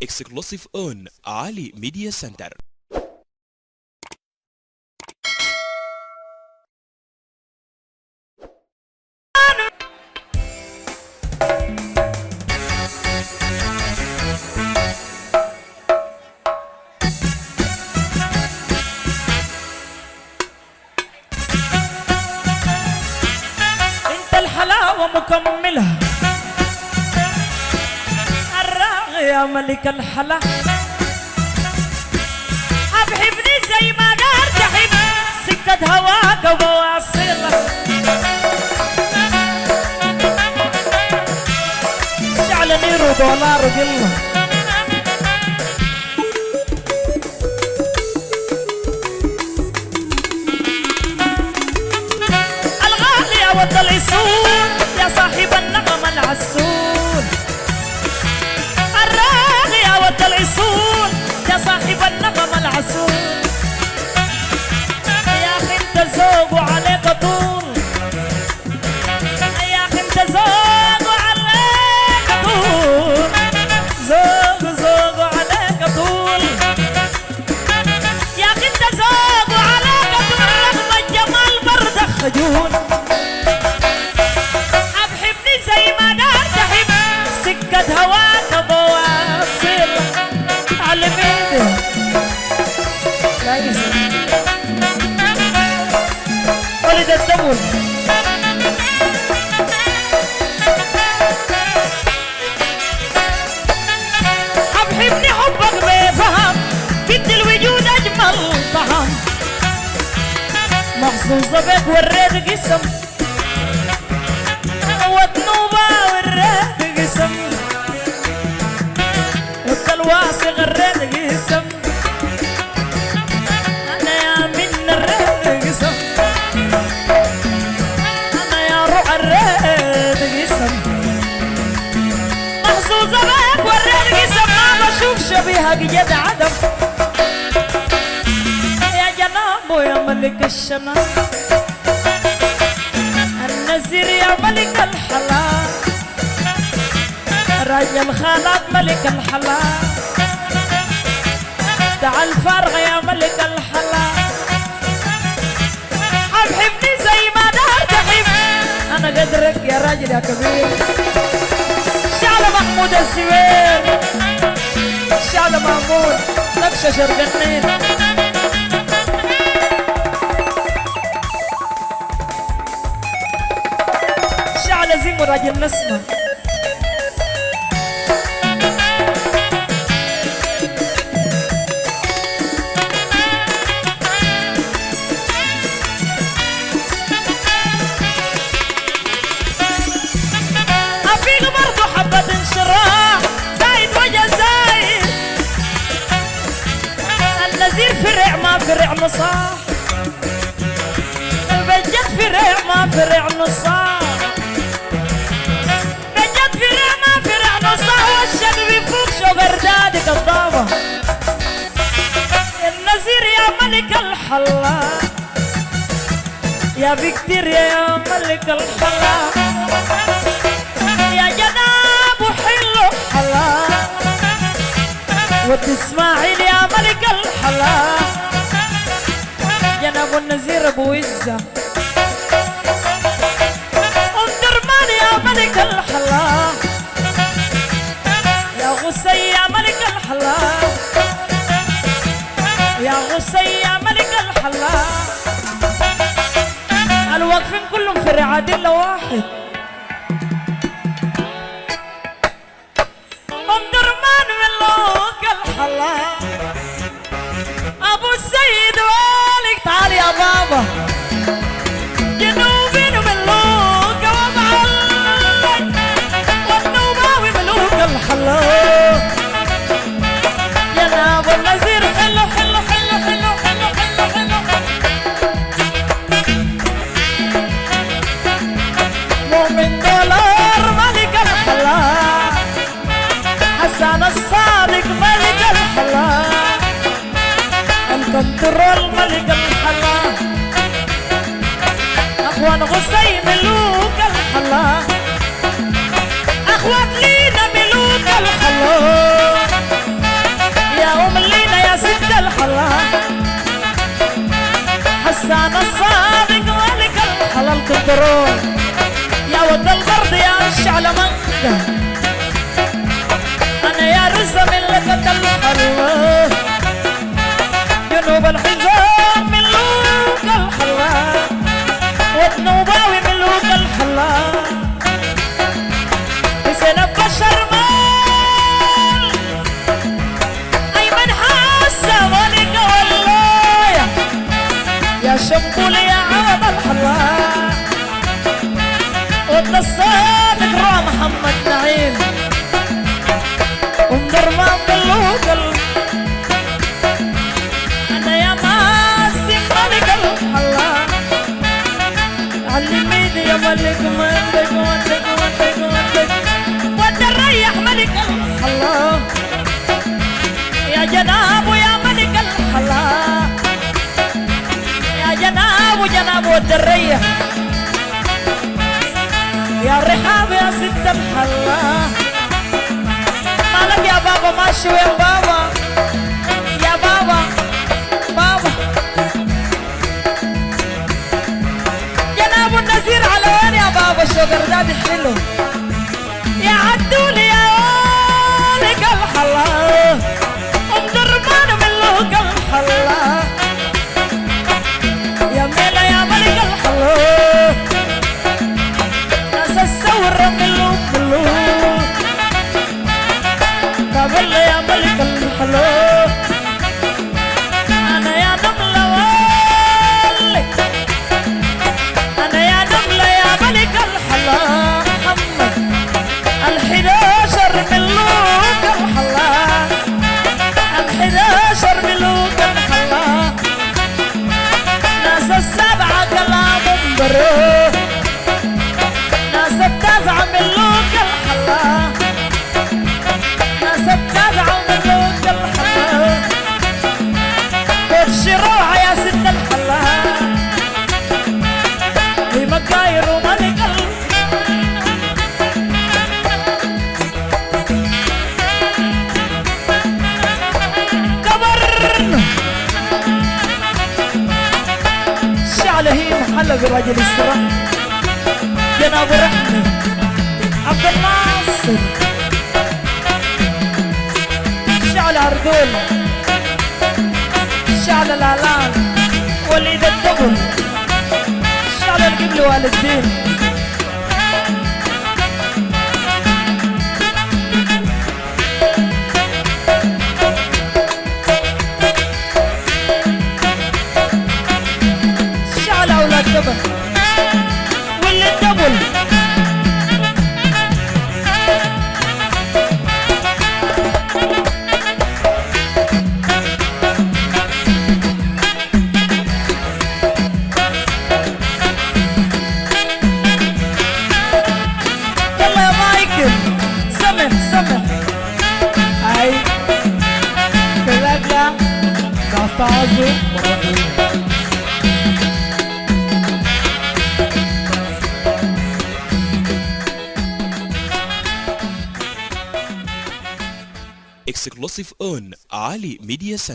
exclusive on Ali Media Center. انت الحلاوة مكملها الراغي يا ملك الحلا حبحبني زي ما قدرت احب سكة هواك وبواصلها شعل نيرو دولار قلة الغالي ود العسول يا صاحب النغم العسول الراغي ود العسول يا صاحب النغم العسول يا اخي انت ذوق وعليك طول يا اخي انت ذوق وعليك طول ذوق وعليك طول يا اخي انت ذوق وعليك طول رغم الجمال بردك خجول حبحبني زي ما قدرت احب سكة هواك بواصل علميني لا يسمع ولد الدول حبحبني حبك بفهم بدي الوجود اجمل طعم محظوظة بك وريت قسم وذنوبة وريت قسم والتلواسي غريت قسم انا يا من الريت قسم انا يا روح الريت قسم محظوظة بك وريت قسم ما بشوف شبيهك جد عدم يا جناب يا ملك الشنام النزير يا ملك الحلال راجل خالد ملك الحلال تعال الفرغ يا ملك الحلال حبحبني زي ما دارت احب انا قدرك يا راجل يا كبير شعل محمود السوير شعل محمود نقشه شرق النيل شعل زين راجل نسمه فرع ما فرع نصاح بجد فرع ما فرع نصاح بجد فرع ما فرع نصاح والشقب يفوق شو برداد كالضابة النزير يا ملك الحلا يا بكتير يا ملك الحلا يا جناب وحلو حلا وتسماعيل يا ملك الحلا جناب النزير ابو عزة ام درمان يا ملك الحلا يا غسي يا ملك الحلا يا غسي يا ملك الحلا الواقفين كلهم في رعاد الا واحد ام درمان ملوك الحلا ابو السيد والك تعال يا بابا جنوبي ملوك ومعلق والنوباوي ملوك الحلا يا ناب النزير حلو حلو حلو حلو حلو حلو حلو مؤمن دولار ملك الحلا حسن الصادق ملك الحلا الكنترول ملك الحلا اخوان غسي ملوك الحلا اخوات لينا ملوك الحلا مكة أنا يا رزة من لقة الحلوة جنوب الحزام من لوك الحلا والنوباوي من لوك الحلا حسين بشر مال أيمن حاسة مالك والله يا شمبول يا عوض الحلا والنصابك را محمد نعيم ومدرمان باللوكل أنا يا ماسي ملك الحلا علميني يا ملك ملك ملك ملك ملك وتريح ملك الحلا يا جناب يا ملك الحلا يا جناب جناب وتريح يا رحاب يا ست الحلا مالك يا بابا ماشي يا بابا يا بابا بابا جناب النزير على وين يا بابا الشوكر دادي حلو يا عدولي يا مالك الحلا ام درمان من لوك الحلا يا ميلا يا ملك الحلا الثورة ملوك ملوك قبل يا ملك الحلو أنا يا نملة والي أنا يا نملة يا ملك الحلا محمد ال11 ملوك الحلا ال11 ملوك الحلا ناس السبعة كلامهم بروح ناس التازعة من لوك الحلا ناس التازعة من لوك الحلا كل روعة يا ست الحلا في مكاير وملك كبرن الشعلة هي محلة برجل السرح جناب رحمة عبد الناصر شعل أردول شعل الإعلان وليد الدبل شعل القبل والدين شعل أولاد دبل وليد الدبل Exclusive on Ali Media Center.